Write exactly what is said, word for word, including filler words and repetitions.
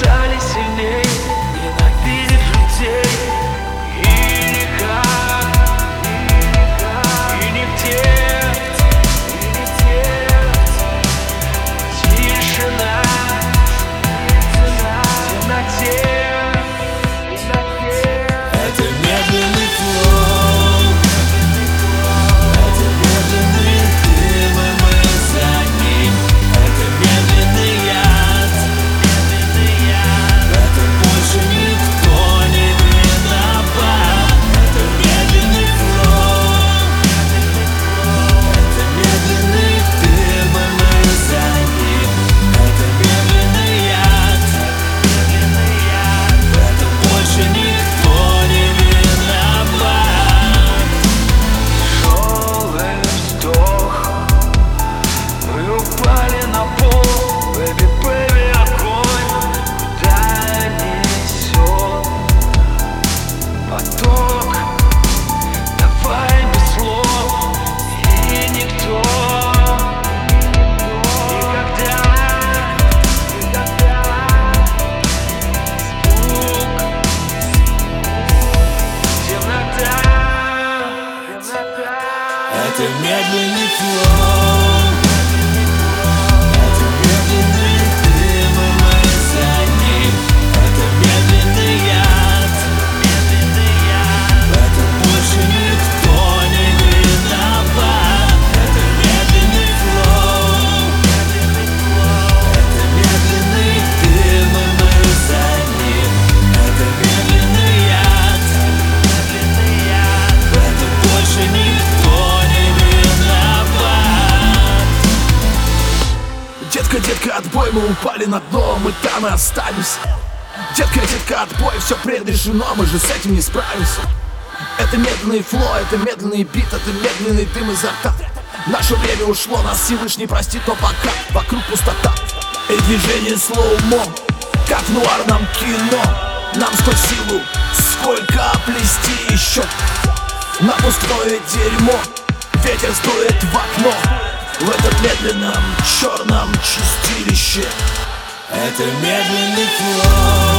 стали сильней, ненавидят людей. И никак, и не в тех, тишина в темноте. Это медленный флоу, это медленный дым, и мы за ним. Это медленный яд, это больше никто не виноват. Это медленный флоу, это медленный дым, и мы за ним. Это медленный яд, это больше никто не виноват. Тяжелый вздох, мы упали на пол. Бэби, бэби, огонь, куда несет поток. Давай без слов, и никто никогда, никогда. Звук, темнота, темнота. Это медленный флоу, это медленный дым, и мы за ним. Это медленный яд, это больше никто не виноват. Это медленный флоу, это медленный дым, и мы за ним. Это медленный яд, это больше никто не виноват. Детка, детка, отбой, мы упали на дно, мы там и останемся. Детка, детка, отбой, все предрешено, мы же с этим не справимся. Это медленный флоу, это медленный бит, это медленный дым изо рта. Наше время ушло, нас Всевышний простит, но пока вокруг пустота. И движение слоумо, как в нуарном кино. Нам сквозь силу, сколько плести еще. На пустое дерьмо, ветер стоит в окно. В этом медленном черном чистилище. Это медленный флоу,